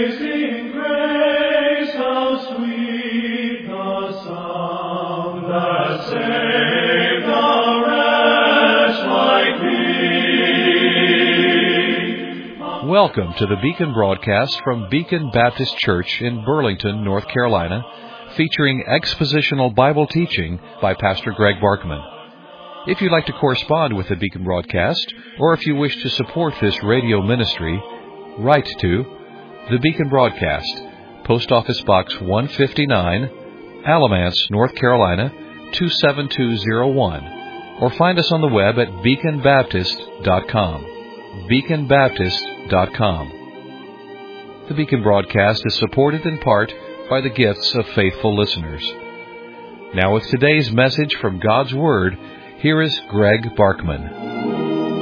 Amazing grace, how sweet the sound that saved a wretch like me. Welcome to the Beacon broadcast from Beacon Baptist Church in Burlington, North Carolina, featuring expositional Bible teaching by Pastor Greg Barkman. If you'd like to correspond with the Beacon broadcast, or if you wish to support this radio ministry, write to the Beacon Broadcast, Post Office Box 159, Alamance, North Carolina 27201, or find us on the web at beaconbaptist.com. beaconbaptist.com. The Beacon Broadcast is supported in part by the gifts of faithful listeners. Now with today's message from God's Word, here is Greg Barkman.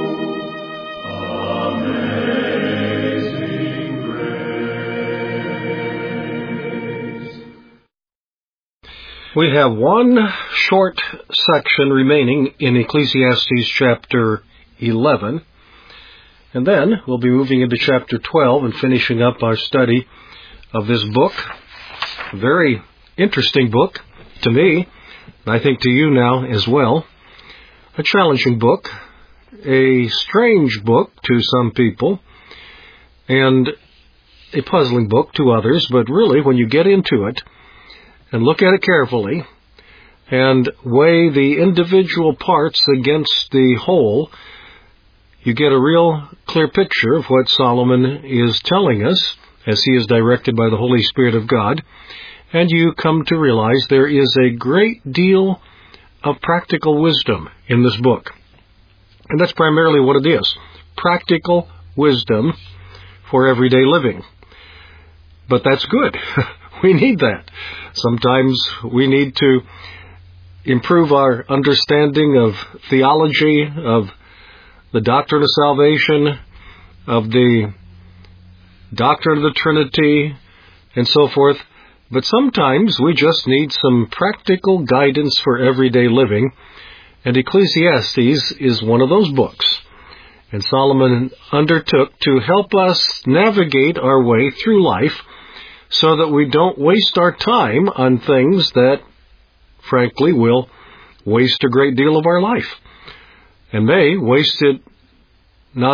We have one short section remaining in Ecclesiastes chapter 11, and then we'll be moving into chapter 12 and finishing up our study of this book. A very interesting book to me, and I think to you now as well. A challenging book, a strange book to some people, and a puzzling book to others, but really when you get into it, and look at it carefully, and weigh the individual parts against the whole, you get a real clear picture of what Solomon is telling us as he is directed by the Holy Spirit of God, and you come to realize there is a great deal of practical wisdom in this book. And that's primarily what it is, practical wisdom for everyday living. But that's good. We need that. Sometimes we need to improve our understanding of theology, of the doctrine of salvation, of the doctrine of the Trinity, and so forth. But sometimes we just need some practical guidance for everyday living, and Ecclesiastes is one of those books. And Solomon undertook to help us navigate our way through life so that we don't waste our time on things that, frankly, will waste a great deal of our life. And may waste it not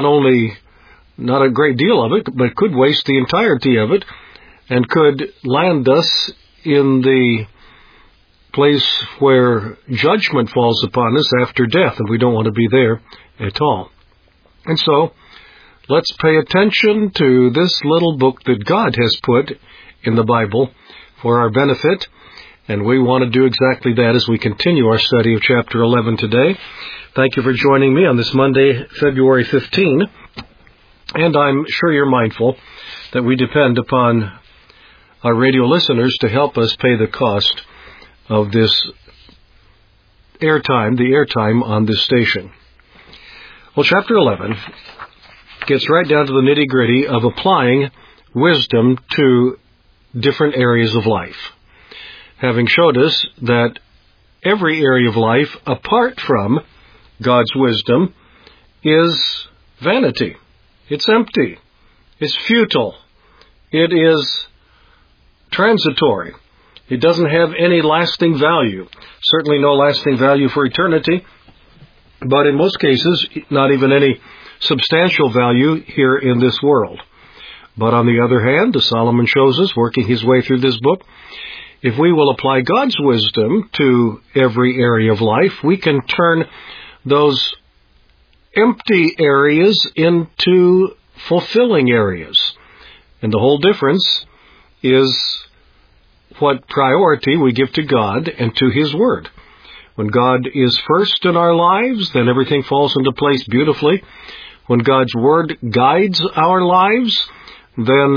a great deal of it, but could waste the entirety of it, and could land us in the place where judgment falls upon us after death, and we don't want to be there at all. And so, let's pay attention to this little book that God has put in the Bible for our benefit, and we want to do exactly that as we continue our study of chapter 11 today. Thank you for joining me on this Monday, February 15, and I'm sure you're mindful that we depend upon our radio listeners to help us pay the cost of this airtime, the airtime on this station. Well, chapter 11 gets right down to the nitty-gritty of applying wisdom to different areas of life, having showed us that every area of life, apart from God's wisdom, is vanity. It's empty. It's futile. It is transitory. It doesn't have any lasting value. Certainly no lasting value for eternity, but in most cases, not even any substantial value here in this world. But on the other hand, as Solomon shows us, working his way through this book, if we will apply God's wisdom to every area of life, we can turn those empty areas into fulfilling areas. And the whole difference is what priority we give to God and to His Word. When God is first in our lives, then everything falls into place beautifully. When God's Word guides our lives, then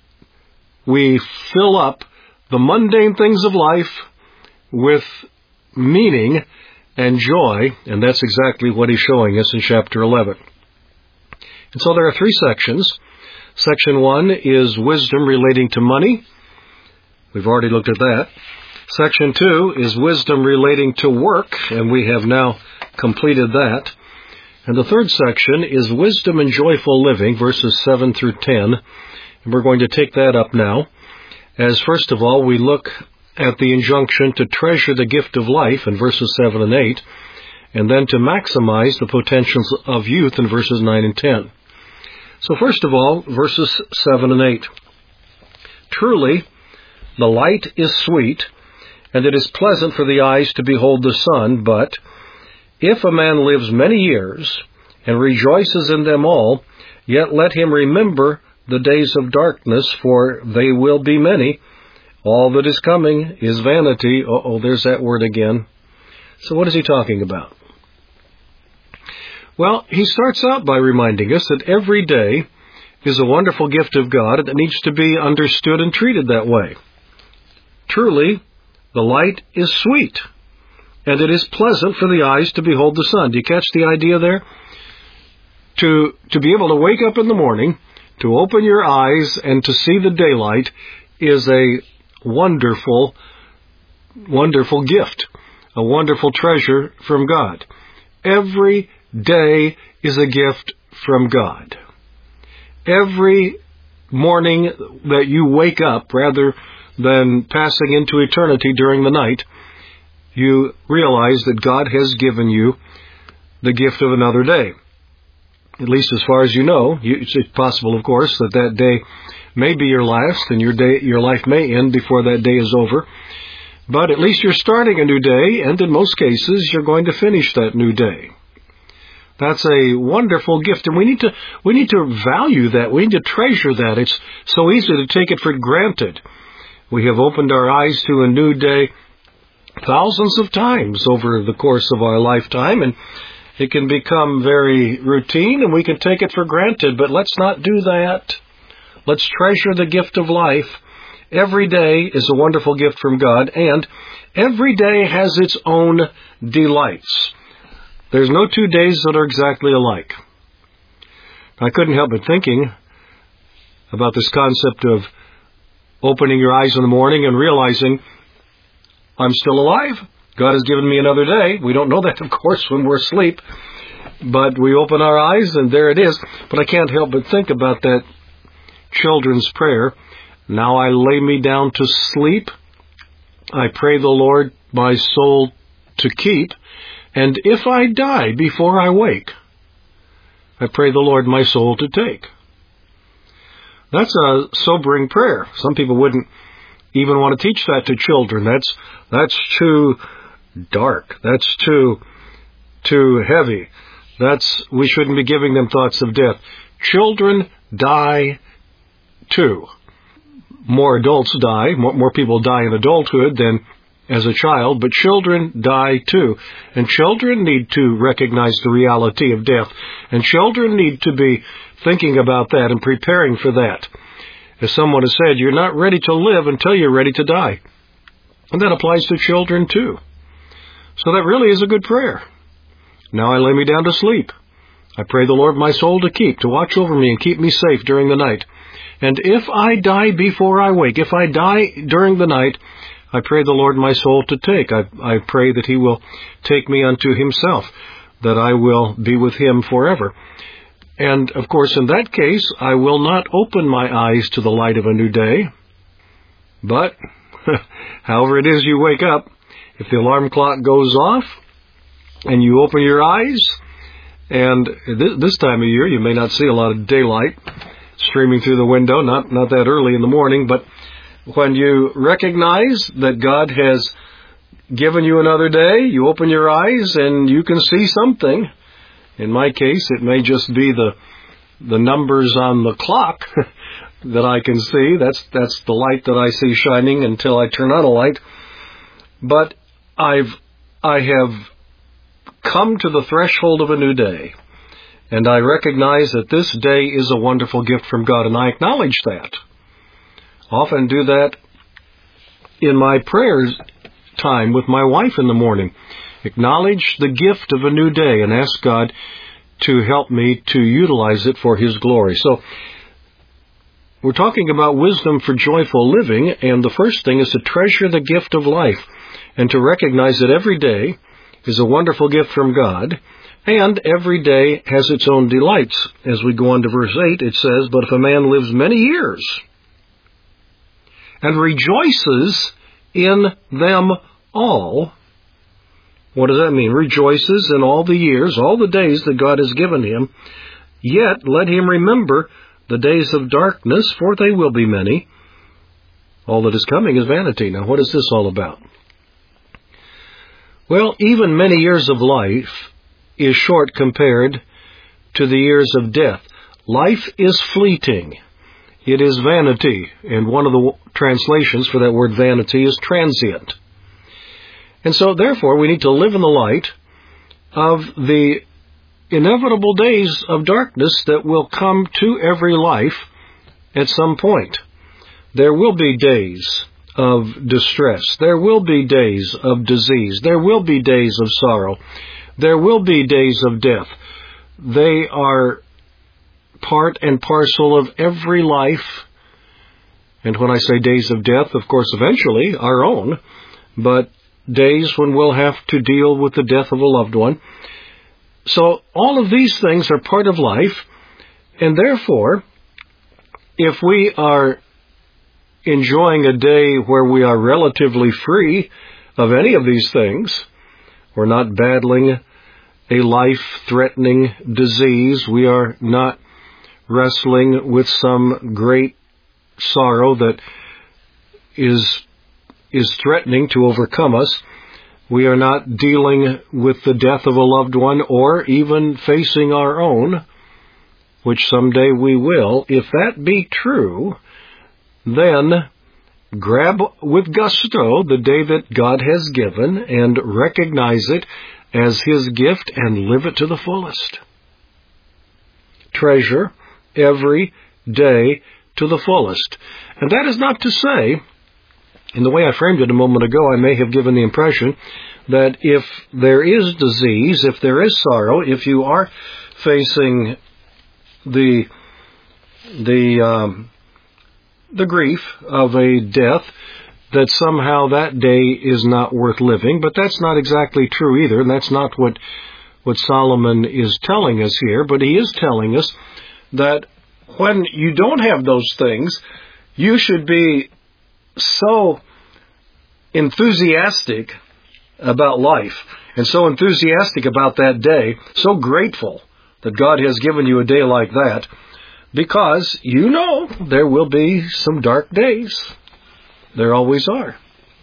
we fill up the mundane things of life with meaning and joy, and that's exactly what he's showing us in chapter 11. And so there are three sections. Section 1 is wisdom relating to money. We've already looked at that. Section 2 is wisdom relating to work, and we have now completed that. And the third section is wisdom and joyful living, verses 7 through 10. And we're going to take that up now, as first of all we look at the injunction to treasure the gift of life in verses 7 and 8, and then to maximize the potentials of youth in verses 9 and 10. So first of all, verses 7 and 8. Truly, the light is sweet, and it is pleasant for the eyes to behold the sun, but if a man lives many years, and rejoices in them all, yet let him remember the days of darkness, for they will be many. All that is coming is vanity. There's that word again. So what is he talking about? Well, he starts out by reminding us that every day is a wonderful gift of God that needs to be understood and treated that way. Truly, the light is sweet, and it is pleasant for the eyes to behold the sun. Do you catch the idea there? To be able to wake up in the morning, to open your eyes and to see the daylight is a wonderful, wonderful gift, a wonderful treasure from God. Every day is a gift from God. Every morning that you wake up, rather than passing into eternity during the night, you realize that God has given you the gift of another day. At least as far as you know. It's possible, of course, that day may be your last, and your life may end before that day is over. But at least you're starting a new day, and in most cases, you're going to finish that new day. That's a wonderful gift, and we need to value that. We need to treasure that. It's so easy to take it for granted. We have opened our eyes to a new day thousands of times over the course of our lifetime, and it can become very routine, and we can take it for granted, but let's not do that. Let's treasure the gift of life. Every day is a wonderful gift from God, and every day has its own delights. There's no 2 days that are exactly alike. I couldn't help but thinking about this concept of opening your eyes in the morning and realizing I'm still alive. God has given me another day. We don't know that, of course, when we're asleep. But we open our eyes, and there it is. But I can't help but think about that children's prayer. Now I lay me down to sleep. I pray the Lord my soul to keep. And if I die before I wake, I pray the Lord my soul to take. That's a sobering prayer. Some people wouldn't even want to teach that to children. That's too dark. That's too heavy. We shouldn't be giving them thoughts of death. Children die too. More adults die. More people die in adulthood than as a child, but children die too. And children need to recognize the reality of death. And children need to be thinking about that and preparing for that. As someone has said, you're not ready to live until you're ready to die. And that applies to children too. So that really is a good prayer. Now I lay me down to sleep. I pray the Lord my soul to keep, to watch over me and keep me safe during the night. And if I die before I wake, if I die during the night, I pray the Lord my soul to take. I pray that He will take me unto Himself, that I will be with Him forever. And, of course, in that case, I will not open my eyes to the light of a new day. But, however it is you wake up, if the alarm clock goes off and you open your eyes, and this time of year you may not see a lot of daylight streaming through the window, not that early in the morning, but when you recognize that God has given you another day, you open your eyes and you can see something. In my case, it may just be the numbers on the clock that I can see. That's the light that I see shining until I turn on a light. But I have come to the threshold of a new day, and I recognize that this day is a wonderful gift from God, and I acknowledge that. Often do that in my prayers time with my wife in the morning. Acknowledge the gift of a new day and ask God to help me to utilize it for His glory. So, we're talking about wisdom for joyful living, and the first thing is to treasure the gift of life and to recognize that every day is a wonderful gift from God, And every day has its own delights. As we go on to verse 8, it says, "But if a man lives many years and rejoices in them all," what does that mean? Rejoices in all the years, all the days that God has given him, "Yet let him remember the days of darkness, for they will be many. All that is coming is vanity." Now, what is this all about? Well, even many years of life is short compared to the years of death. Life is fleeting. It is vanity, and one of the translations for that word vanity is transient. And so, therefore, we need to live in the light of the inevitable days of darkness that will come to every life at some point. There will be days of distress. There will be days of disease. There will be days of sorrow. There will be days of death. They are part and parcel of every life. And when I say days of death, of course, eventually our own, but days when we'll have to deal with the death of a loved one. So all of these things are part of life, and therefore, if we are enjoying a day where we are relatively free of any of these things, we're not battling a life-threatening disease, we are not wrestling with some great sorrow that is threatening to overcome us, we are not dealing with the death of a loved one or even facing our own, which someday we will. If that be true, then grab with gusto the day that God has given and recognize it as His gift and live it to the fullest. Treasure every day to the fullest. And that is not to say, in the way I framed it a moment ago, I may have given the impression that if there is disease, if there is sorrow, if you are facing the grief of a death, that somehow that day is not worth living. But that's not exactly true either, and that's not what Solomon is telling us here. But he is telling us that when you don't have those things, you should be so enthusiastic about life and so enthusiastic about that day, so grateful that God has given you a day like that, because you know there will be some dark days. There always are.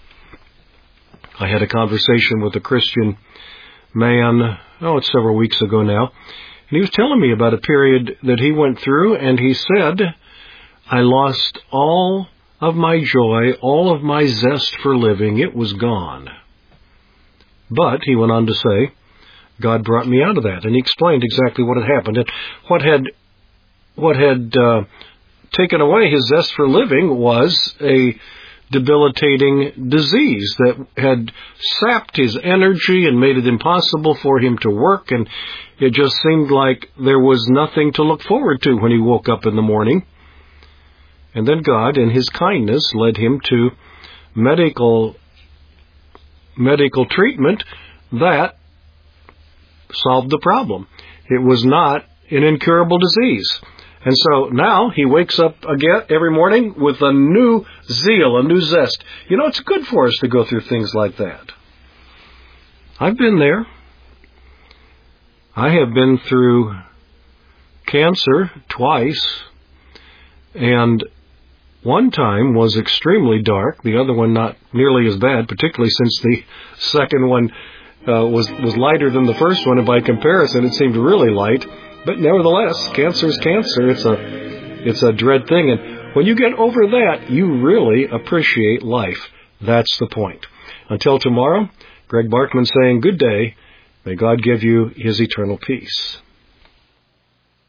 I had a conversation with a Christian man, it's several weeks ago now, and he was telling me about a period that he went through, and he said, "I lost all of my joy, all of my zest for living. It was gone." But, he went on to say, God brought me out of that. And he explained exactly what had happened. And what had taken away his zest for living was a debilitating disease that had sapped his energy and made it impossible for him to work. And it just seemed like there was nothing to look forward to when he woke up in the morning. And then God, in His kindness, led him to medical treatment that solved the problem. It was not an incurable disease. And so now he wakes up again every morning with a new zeal, a new zest. You know, it's good for us to go through things like that. I've been there. I have been through cancer twice, and one time was extremely dark, the other one not nearly as bad, particularly since the second one was lighter than the first one, and by comparison it seemed really light. But nevertheless, cancer is cancer. It's a dread thing, and when you get over that, you really appreciate life. That's the point. Until tomorrow, Greg Barkman saying good day. May God give you His eternal peace.